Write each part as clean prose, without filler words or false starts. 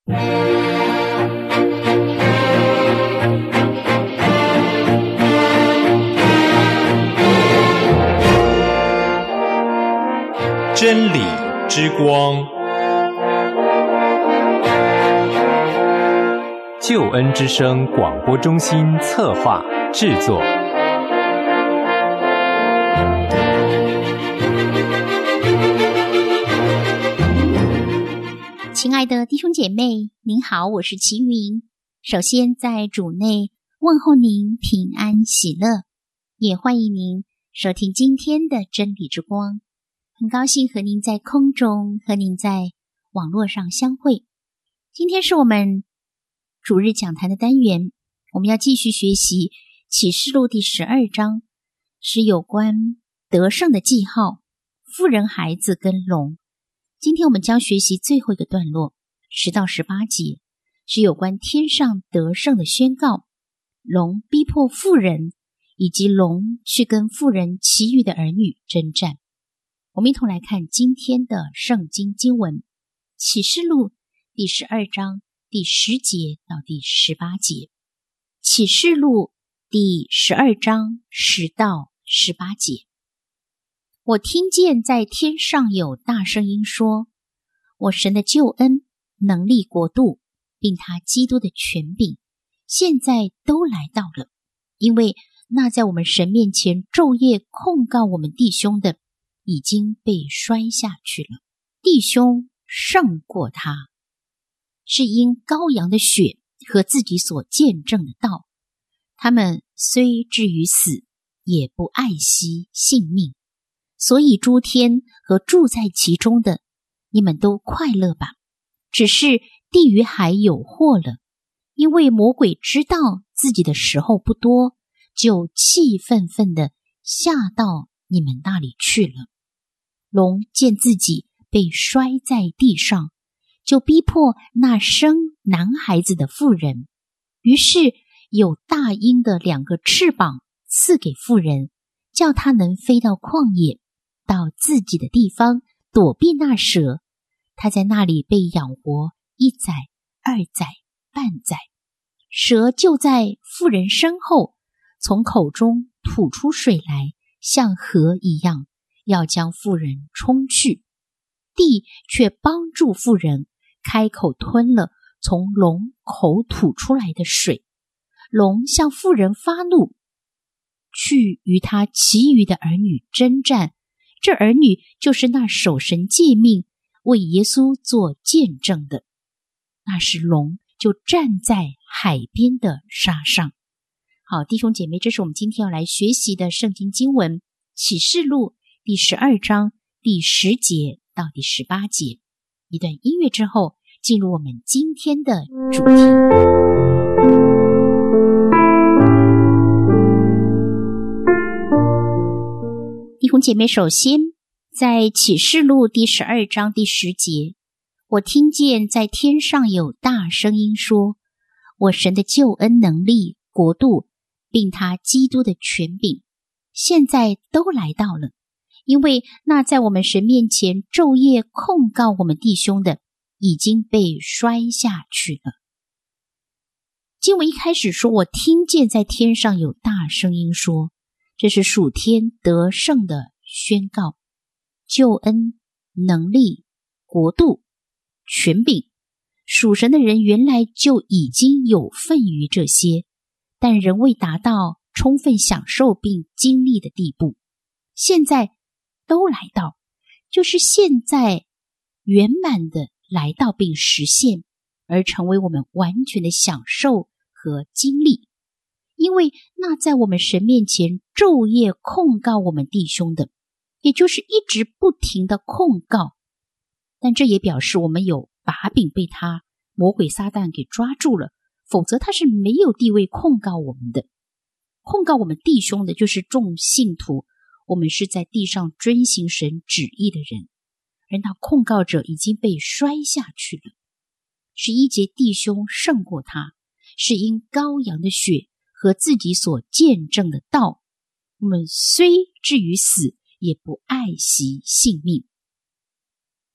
真理之光，救恩之声广播中心策划制作。 亲爱的弟兄姐妹，您好，我是齐云。首先在主内问候您平安喜乐，也欢迎您收听今天的真理之光。很高兴和您在空中，和您在网络上相会。今天是我们主日讲坛的单元，我们要继续学习启示录第12章，是有关得胜的记号、妇人孩子跟龙。今天我们将学习最后一个段落10到18节，是有关天上得胜的宣告，龙逼迫妇人，以及龙去跟妇人其余的儿女征战。我们一同来看今天的圣经经文，启示录第12章第10节到第18节。启示录第12章10到18节。我听见在天上有大声音说，我神的救恩、能力、国度，并他基督的权柄，现在都来到了，因为那在我们神面前昼夜控告我们弟兄的，已经被摔下去了。弟兄胜过他，是因羔羊的血和自己所见证的道。他们虽至于死，也不爱惜性命。所以诸天和住在其中的，你们都快乐吧。只是地狱还有祸了，因为魔鬼知道自己的时候不多，就气愤愤地下到你们那里去了。龙见自己被摔在地上，就逼迫那生男孩子的妇人，于是有大鹰的2个翅膀赐给妇人，叫她能飞到旷野，到自己的地方躲避那蛇。她在那里被养活1载、2载、半载。蛇就在妇人身后，从口中吐出水来，像河一样，要将妇人冲去。地却帮助妇人，开口吞了从龙口吐出来的水。龙向妇人发怒，去与他其余的儿女征战。这儿女就是那守神诫命、为耶稣做见证的。那时龙就站在海边的沙上。好，弟兄姐妹，这是我们今天要来学习的圣经经文，启示录第12章第10节到第18节。一段音乐之后，进入我们今天的主题。弟兄姐妹，首先在启示录第12章第10节，我听见在天上有大声音说，我神的救恩、能力、国度，并他基督的权柄，现在都来到了，因为那在我们神面前昼夜控告我们弟兄的，已经被摔下去了。经文一开始说，我听见在天上有大声音说，这是属天得胜的宣告，救恩、能力、国度、权柄，属神的人原来就已经有份于这些，但仍未达到充分享受并经历的地步。现在都来到，就是现在圆满的来到并实现，而成为我们完全的享受和经历。因为那在我们神面前昼夜控告我们弟兄的，也就是一直不停的控告，但这也表示我们有把柄被他魔鬼撒旦给抓住了，否则他是没有地位控告我们的。控告我们弟兄的就是众信徒，我们是在地上遵行神旨意的人，而那控告者已经被摔下去了。11节，弟兄胜过他，是因羔羊的血和自己所见证的道。我们虽至于死，也不爱惜性命。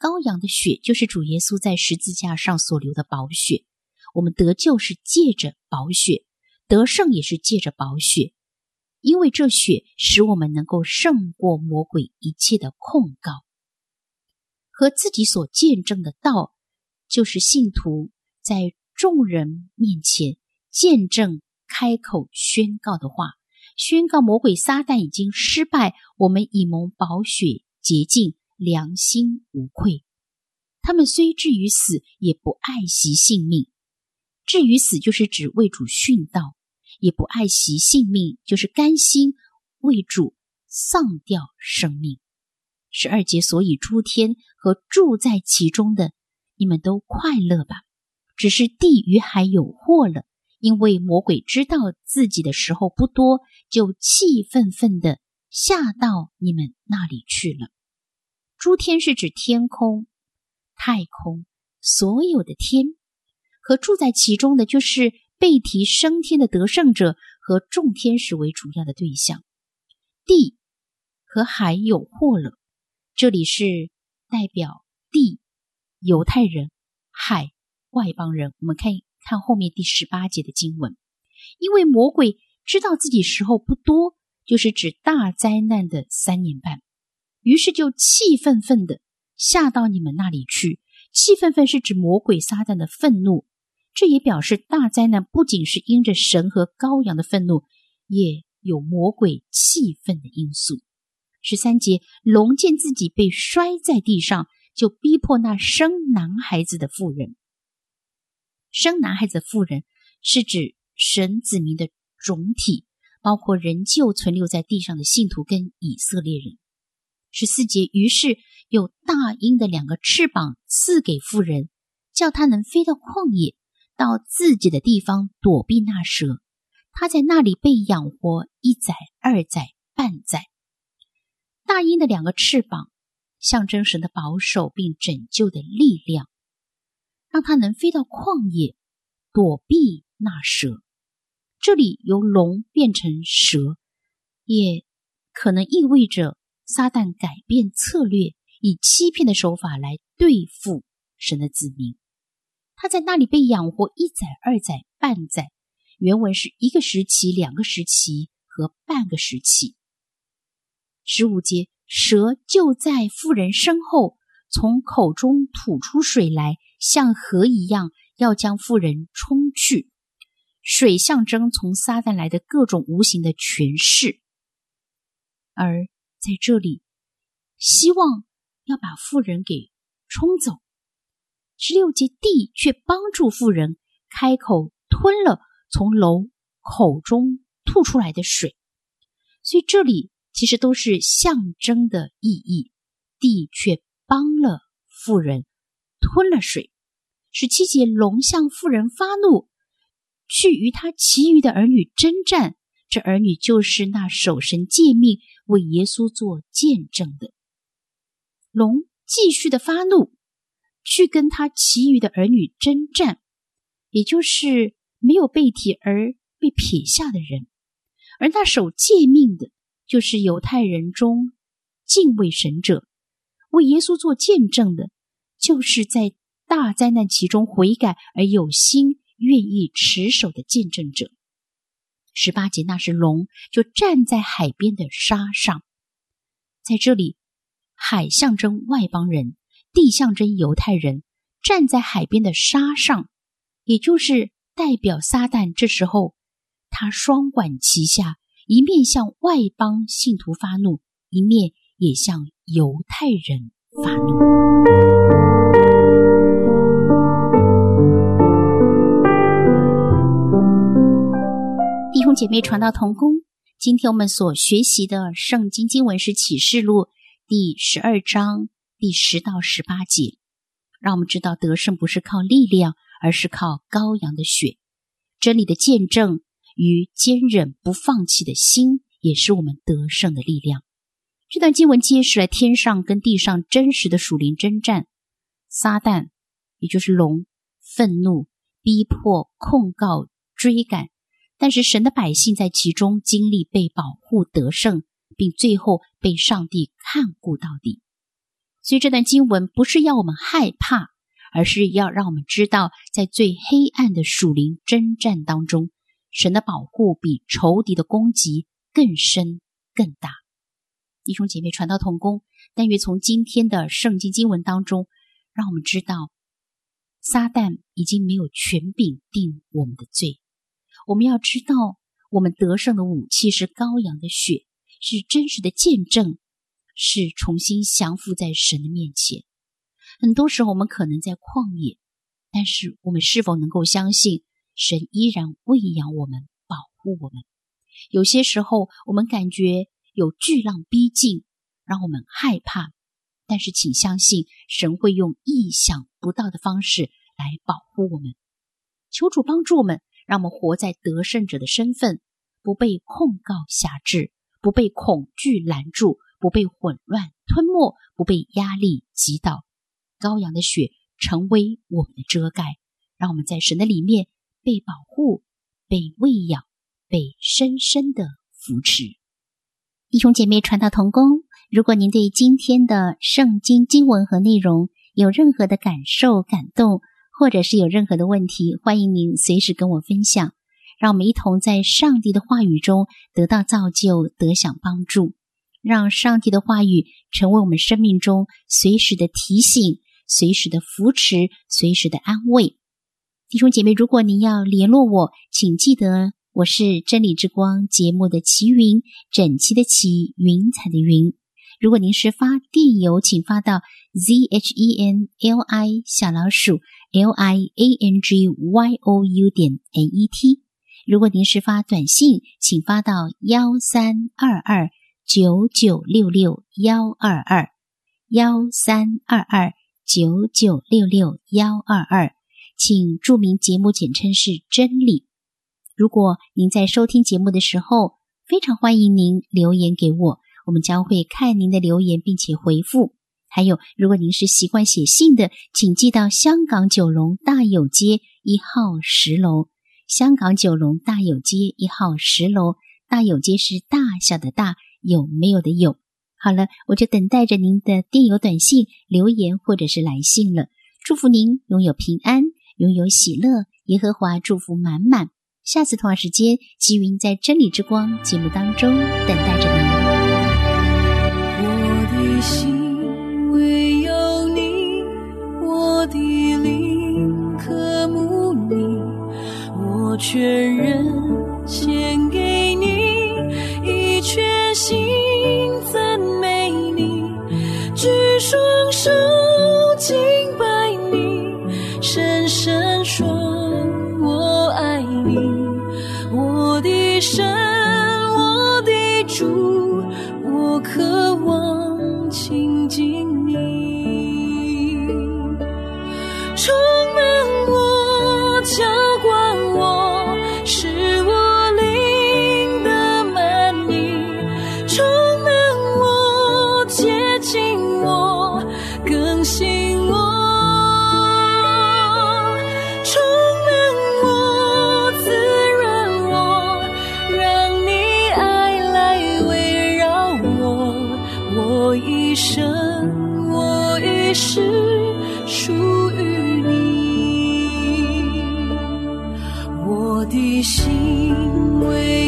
羔羊的血，就是主耶稣在十字架上所流的宝血。我们得救是借着宝血，得胜也是借着宝血，因为这血使我们能够胜过魔鬼一切的控告。和自己所见证的道，就是信徒在众人面前见证、开口宣告的话，宣告魔鬼撒旦已经失败，我们已蒙宝血洁净，良心无愧。他们虽至于死，也不爱惜性命。至于死，就是指为主殉道，也不爱惜性命，就是甘心为主丧掉生命。12节，所以诸天和住在其中的，你们都快乐吧。只是地与海有祸了，因为魔鬼知道自己的时候不多，就气愤愤地下到你们那里去了。诸天是指天空、太空，所有的天，和住在其中的，就是被提升天的得胜者和众天使为主要的对象。地和海有祸了，这里是代表地犹太人，海外邦人。我们看后面第18节的经文，因为魔鬼知道自己时候不多，就是指大灾难的3年半，于是就气愤愤的下到你们那里去。气愤愤是指魔鬼撒旦的愤怒，这也表示大灾难不仅是因着神和羔羊的愤怒，也有魔鬼气愤的因素。13节，龙见自己被摔在地上，就逼迫那生男孩子的妇人。生男孩子的妇人是指神子民的种体，包括仍旧存留在地上的信徒跟以色列人。14节，于是有大鹰的2个翅膀赐给妇人，叫她能飞到旷野，到自己的地方躲避那蛇。她在那里被养活1载、2载、半载。大鹰的2个翅膀象征神的保守并拯救的力量，让它能飞到旷野躲避那蛇。这里由龙变成蛇，也可能意味着撒旦改变策略，以欺骗的手法来对付神的子民。他在那里被养活1载、2载、半载，原文是1个时期、2个时期和半个时期。15节，蛇就在妇人身后，从口中吐出水来，像河一样，要将妇人冲去。水象征从撒旦来的各种无形的权势，而在这里希望要把妇人给冲走。16节，地却帮助妇人开口吞了从龙口中吐出来的水。所以这里其实都是象征的意义，地却帮了妇人吞了水。17节，龙向妇人发怒，去与他其余的儿女征战，这儿女就是那守神诫命为耶稣做见证的。龙继续的发怒，去跟他其余的儿女征战，也就是没有被提而被撇下的人。而那守诫命的，就是犹太人中敬畏神者，为耶稣做见证的，就是在大灾难其中悔改而有心愿意持守的见证者。18节，那是龙就站在海边的沙上。在这里，海象征外邦人，地象征犹太人，站在海边的沙上，也就是代表撒旦。这时候他双管齐下，一面向外邦信徒发怒，一面也向犹太人发怒。弟兄姐妹，传道同工，今天我们所学习的圣经经文是启示录第12章第10到18节，让我们知道得胜不是靠力量，而是靠羔羊的血。真理的见证与坚忍不放弃的心，也是我们得胜的力量。这段经文揭示了天上跟地上真实的属灵征战。撒旦也就是龙，愤怒、逼迫、控告、追赶，但是神的百姓在其中经历被保护得胜，并最后被上帝看顾到底。 所以这段经文不是要我们害怕，而是要让我们知道，在最黑暗的属灵征战当中，神的保护比仇敌的攻击更深更大。弟兄姐妹，传道同工，但愿从今天的圣经经文当中，让我们知道撒旦已经没有权柄定我们的罪。我们要知道，我们得胜的武器是羔羊的血，是真实的见证，是重新降服在神的面前。很多时候我们可能在旷野，但是我们是否能够相信神依然喂养我们，保护我们？有些时候我们感觉有巨浪逼近，让我们害怕，但是请相信神会用意想不到的方式来保护我们。求主帮助我们，让我们活在得胜者的身份，不被控告辖制，不被恐惧拦住，不被混乱吞没，不被压力击倒。羔羊的血成为我们的遮盖，让我们在神的里面被保护，被喂养，被深深的扶持。弟兄姐妹，传道同工，如果您对今天的圣经经文和内容有任何的感受、感动，或者是有任何的问题，欢迎您随时跟我分享，让我们一同在上帝的话语中得到造就，得享帮助，让上帝的话语成为我们生命中随时的提醒，随时的扶持，随时的安慰。弟兄姐妹，如果您要联络我，请记得我是真理之光节目的齐云，整齐的齐，云彩的云。如果您是发电邮，请发到 zhenli_liangyou.net。 如果您是发短信，请发到1322-9966-122，1322-9966-122，请注明节目简称是真理。如果您在收听节目的时候，非常欢迎您留言给我，我们将会看您的留言并且回复。还有，如果您是习惯写信的，请寄到香港九龙大有街1号10楼。香港九龙大有街1号10楼，大有街是大小的大，有没有的有。好了，我就等待着您的电邮、短信、留言或者是来信了。祝福您拥有平安，拥有喜乐，耶和华祝福满满。下次同样时间，齐云在真理之光节目当中等待着您。 我的心唯有你，我的灵渴慕你，我全人献给你，一全心赞美你，举双手敬拜你，深深说我爱你，我的神，我的主，我渴望亲近你，充满我，浇灌我，使我灵的满溢，充满我，接近我，更新我，充满我，滋润我，让你爱来围绕我，我一生，我一世属于你，我的心为